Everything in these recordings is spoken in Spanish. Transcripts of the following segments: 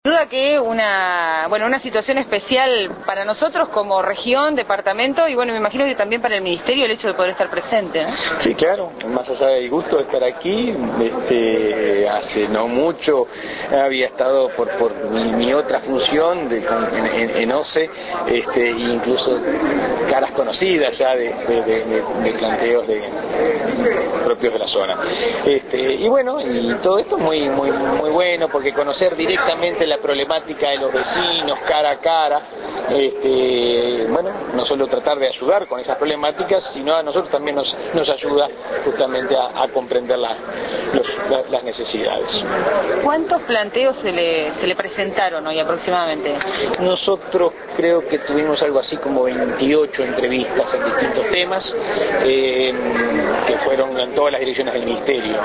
Duda que una situación especial para nosotros como región, departamento y bueno, me imagino que también para el ministerio el hecho de poder estar presente, ¿no? Sí, claro, más allá del gusto de estar aquí, hace no mucho había estado por mi otra función en OCE, incluso caras conocidas ya de planteos propios de la zona. Y bueno, y todo esto es muy bueno porque conocer directamente la problemática de los vecinos cara a cara, no solo tratar de ayudar con esas problemáticas, sino a nosotros también nos ayuda justamente a comprender las necesidades. ¿Cuántos planteos se le presentaron hoy aproximadamente? Nosotros creo que tuvimos algo así como 28 entrevistas en distintos temas, que fueron en todas las direcciones del Ministerio,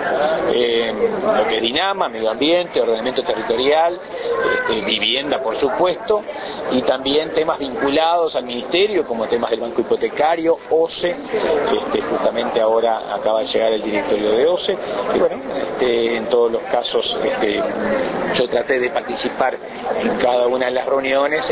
lo que es Dinama, medio ambiente, ordenamiento territorial, vivienda por supuesto, y también temas vinculados al Ministerio como temas del Banco Hipotecario, OCE, justamente ahora acaba de llegar el directorio de OCE, y bueno, en todos los casos yo traté de participar en cada una de las reuniones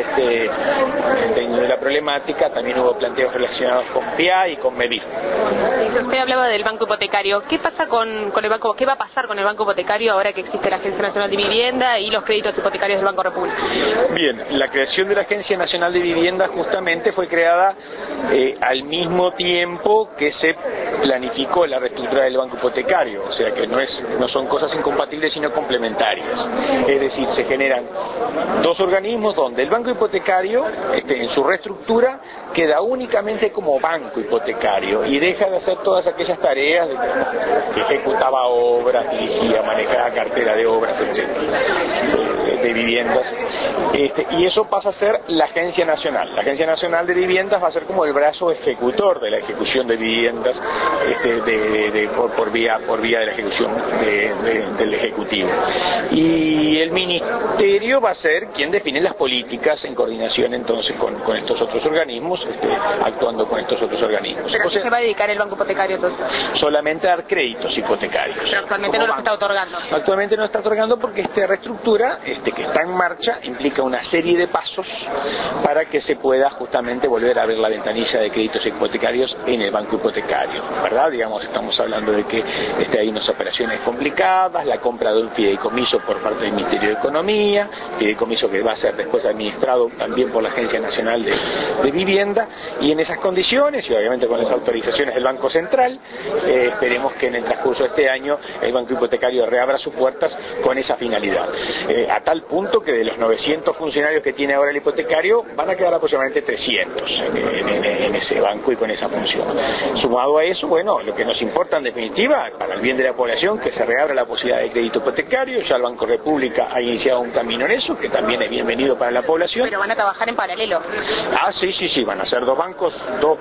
de la problemática. También hubo planteos relacionados con PIA y con MEDIR. Usted hablaba del Banco Hipotecario. ¿Qué pasa con el banco? ¿Qué va a pasar con el Banco Hipotecario ahora que existe la Agencia Nacional de Vivienda y los créditos hipotecarios del Banco República? Bien, la creación de la Agencia Nacional de Vivienda justamente fue creada al mismo tiempo que se planificó la reestructura del Banco Hipotecario, o sea que no son cosas incompatibles sino complementarias. Es decir, se generan dos organismos donde el Banco Hipotecario, en su reestructura, queda únicamente como banco hipotecario y deja de hacer todas aquellas tareas que ejecutaba obras, dirigía, manejaba cartera de obras, etcétera, de viviendas, y eso pasa a ser la Agencia Nacional. La Agencia Nacional de Viviendas va a ser como el brazo ejecutor de la ejecución de viviendas por vía de la ejecución del Ejecutivo. Y el Ministerio va a ser quien define las políticas en coordinación entonces con estos otros organismos, actuando con estos otros organismos. ¿Pero qué se va a dedicar el Banco Hipotecario entonces? Solamente a dar créditos hipotecarios. Pero actualmente no los está otorgando. Actualmente no está otorgando porque esta reestructura que está en marcha implica una serie de pasos para que se pueda justamente volver a abrir la ventanilla de créditos hipotecarios en el Banco Hipotecario, ¿verdad? Digamos, estamos hablando de que hay unas operaciones complicadas, la compra de un fideicomiso por parte del Ministerio de Economía, fideicomiso que va a ser después administrado también por la Agencia Nacional de Vivienda, y en esas condiciones, y obviamente con las autorizaciones del Banco Central, esperemos que en el transcurso de este año el Banco Hipotecario reabra sus puertas con esa finalidad. A tal punto que de los 900 funcionarios que tiene ahora el hipotecario, van a quedar aproximadamente 300 en ese banco y con esa función. Sumado a eso, bueno, lo que nos importa en definitiva, para el bien de la población, que se reabra la posibilidad de crédito hipotecario. Ya el Banco República ha iniciado un camino en eso, que también es bienvenido para la población. Pero van a trabajar en paralelo. Sí, van a ser dos bancos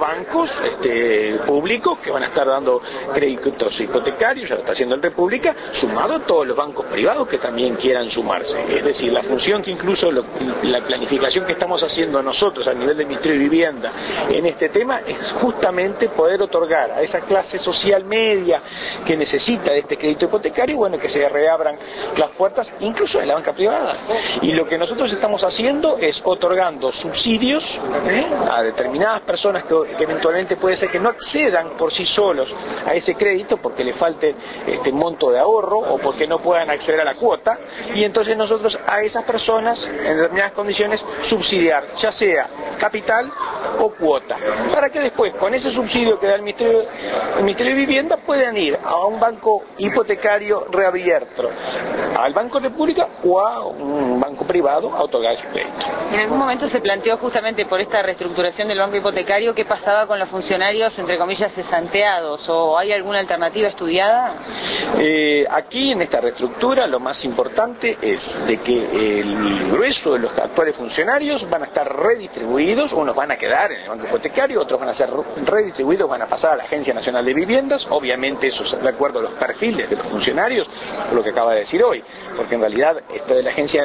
públicos que van a estar dando créditos hipotecarios, ya lo está haciendo el República, sumado a todos los bancos privados que también quieran sumarse. Es decir, la función que incluso la planificación que estamos haciendo nosotros a nivel del Ministerio de Vivienda en este tema es justamente poder otorgar a esa clase social media que necesita de este crédito hipotecario, bueno, que se reabran las puertas incluso en la banca privada. Y lo que nosotros estamos haciendo es otorgando subsidios a determinadas personas que eventualmente puede ser que no accedan por sí solos a ese crédito porque le falte monto de ahorro o porque no puedan acceder a la cuota, y entonces nosotros a esas personas en determinadas condiciones subsidiar, ya sea capital o cuota, para que después con ese subsidio que da el Ministerio de Vivienda puedan ir a un banco hipotecario reabierto, al Banco República o a un banco privado a otorgar ese crédito. En algún momento se planteó justamente por esta reestructuración del Banco Hipotecario qué pasaba con los funcionarios, entre comillas, cesanteados, o hay alguna alternativa estudiada. Aquí en esta reestructura lo más importante es de que el grueso de los actuales funcionarios van a estar redistribuidos, unos van a quedar en el Banco Hipotecario, otros van a ser redistribuidos, van a pasar a la Agencia Nacional de Viviendas, obviamente eso es de acuerdo a los perfiles de los funcionarios, lo que acaba de decir hoy, porque en realidad esto de la Agencia Nacional de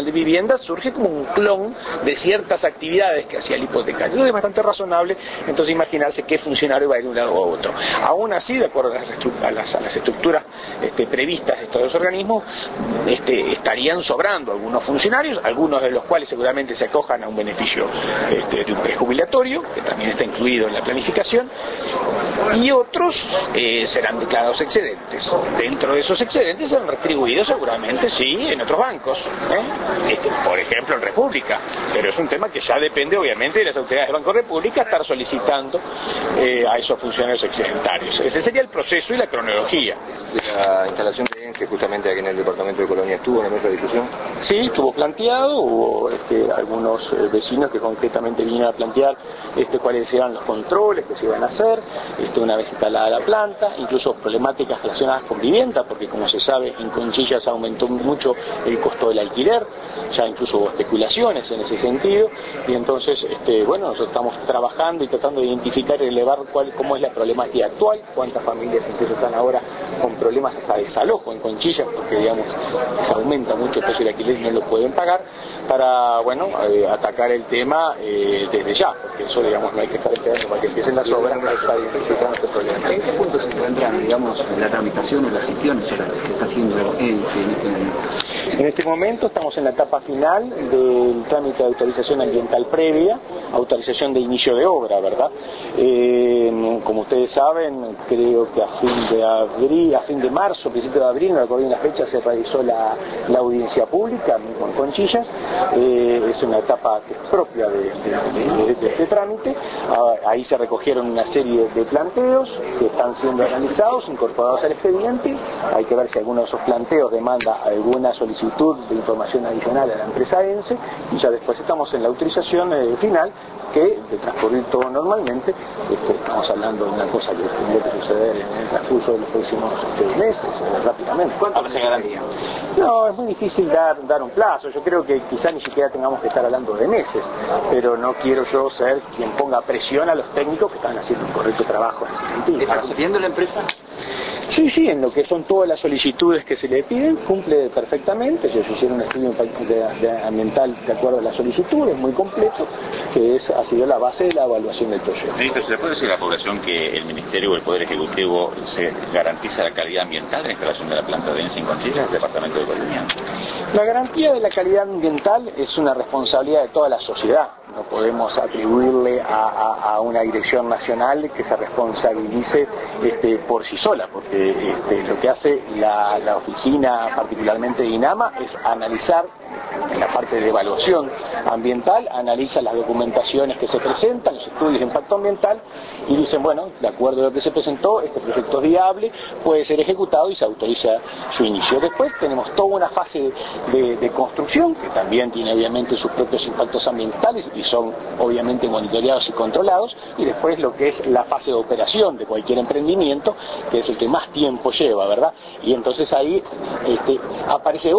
de Vivienda surge como un clon de ciertas actividades que hacía el hipotecario. Es bastante razonable entonces imaginarse qué funcionario va a ir de un lado a otro. Aún así, de acuerdo a las estructuras previstas de estos dos organismos, estarían sobrando algunos funcionarios, algunos de los cuales seguramente se acojan a un beneficio de un prejubilatorio, que también está incluido en la planificación, y otros serán declarados excedentes. Dentro de esos excedentes serán retribuidos seguramente, sí, en otros bancos, por ejemplo en República, pero es un tema que ya depende obviamente de las autoridades del Banco República estar solicitando a esos funcionarios excedentarios. Ese sería el proceso y la cronología. La instalación de ENGE justamente aquí en el departamento de Colonia estuvo en la mesa de discusión. Sí, estuvo planteado, hubo algunos vecinos que concretamente vinieron a plantear cuáles eran los controles que se iban a hacer una vez instalada la planta, incluso problemáticas relacionadas con vivienda, porque como se sabe en Conchillas aumentó mucho el costo del alquiler, ya incluso hubo especulaciones en ese sentido, y entonces nosotros estamos trabajando y tratando de identificar y elevar cómo es la problemática actual, cuántas familias incluso están ahora con problemas hasta de desalojo en Conchillas, porque digamos se aumenta mucho el precio del alquiler y no lo pueden pagar, para atacar el tema desde ya, porque eso digamos no hay que estar esperando para que empiecen las obras para estar identificando este problema. ¿En qué punto se encuentran, digamos, la tramitación o las gestiones que está haciendo ENGE en este momento? En este momento estamos en la etapa final del trámite de autorización ambiental previa, autorización de inicio de obra, ¿verdad? Como ustedes saben, creo que a fin de marzo, principio de abril, no recuerdo bien la fecha, se realizó la audiencia pública con Conchillas. Es una etapa que es propia de este trámite. Ahí se recogieron una serie de planteos que están siendo analizados, incorporados al expediente. Hay que ver si alguno de esos planteos demanda alguna solicitud de información adicional a la empresa ENSE, y ya después estamos en la autorización final, que de transcurrir todo normalmente, estamos hablando de una cosa que tendría que suceder en el transcurso de los próximos meses, rápidamente. ¿Cuánto se ganaría? No, es muy difícil dar un plazo. Yo creo que quizá ni siquiera tengamos que estar hablando de meses, pero no quiero yo ser quien ponga presión a los técnicos que están haciendo un correcto trabajo en ese sentido. ¿Está cumpliendo la empresa? Sí, en lo que son todas las solicitudes que se le piden, cumple perfectamente. Ellos hicieron un estudio ambiental de acuerdo a las solicitudes, muy completo, que ha sido la base de la evaluación del proyecto. Ministro, ¿se le puede decir a la población que el Ministerio o el Poder Ejecutivo se garantiza la calidad ambiental en la instalación de la planta de ENSE en Conchillas, el departamento de Colonia? La garantía de la calidad ambiental es una responsabilidad de toda la sociedad. No podemos atribuirle a una dirección nacional que se responsabilice por sí sola, porque lo que hace la oficina, particularmente de INAMA, es analizar, en la parte de evaluación ambiental, analiza las documentaciones que se presentan, los estudios de impacto ambiental, y dicen, bueno, de acuerdo a lo que se presentó, este proyecto es viable, puede ser ejecutado y se autoriza su inicio. Después tenemos toda una fase de construcción, que también tiene obviamente sus propios impactos ambientales y son obviamente monitoreados y controlados, y después lo que es la fase de operación de cualquier emprendimiento, que es el que más tiempo lleva, ¿verdad? Y entonces ahí aparecen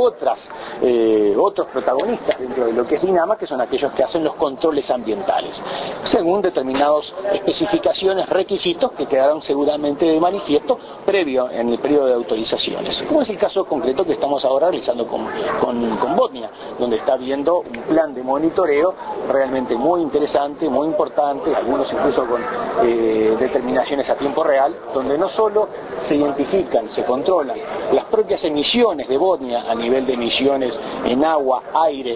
otros protagonistas dentro de lo que es INAMA, que son aquellos que hacen los controles ambientales, según determinadas especificaciones, requisitos que quedaron seguramente de manifiesto previo en el periodo de autorizaciones, como es el caso concreto que estamos ahora realizando con Botnia, donde está viendo un plan de monitoreo realmente muy interesante, muy importante, algunos incluso con determinaciones a tiempo real, donde no solo se identifican, se controlan las propias emisiones de Botnia a nivel de emisiones en agua, aire,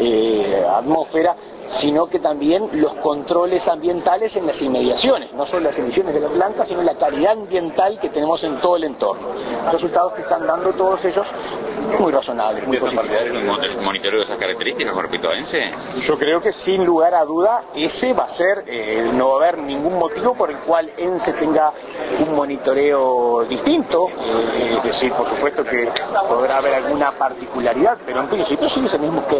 atmósfera, sino que también los controles ambientales en las inmediaciones, no solo las emisiones de la planta, sino la calidad ambiental que tenemos en todo el entorno. Los resultados que están dando todos ellos muy razonables, muy positivos. ¿El monitoreo de esas características con respecto a ENSE? Yo creo que sin lugar a duda ese va a ser, no va a haber ningún motivo por el cual ENSE tenga un monitoreo distinto, es decir, por supuesto que podrá haber alguna particularidad, pero en principio sí es el mismo esquema.